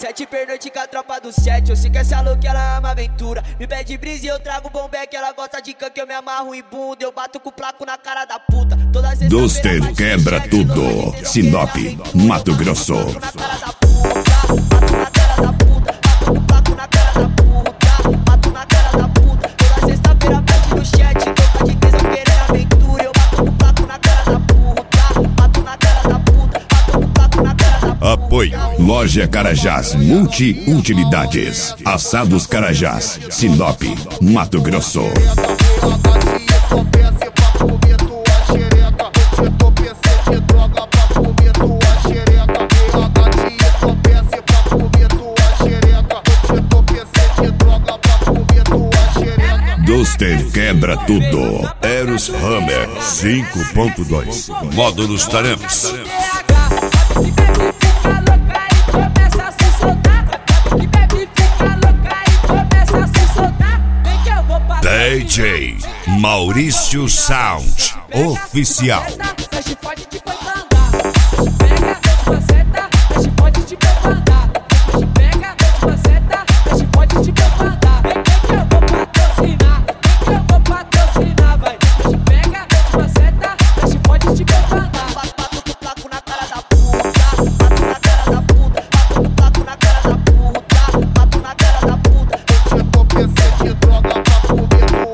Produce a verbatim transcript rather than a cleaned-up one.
Sete pernoite com a tropa do sete. Eu sei que essa louca ela ama aventura. Me pede brisa e eu trago bombeck. Ela gosta de canque, eu me amarro em bunda. Eu bato com o placo na cara da puta. Duster quebra tudo. Sinop, Mato Grosso. Apoio Loja Carajás Multi-Utilidades. Assados Carajás, Sinop, Mato Grosso. Duster quebra tudo. Eros Hammer cinco ponto dois. Módulos Taramps. D J Maurício Sound Oficial. Droga pra comer.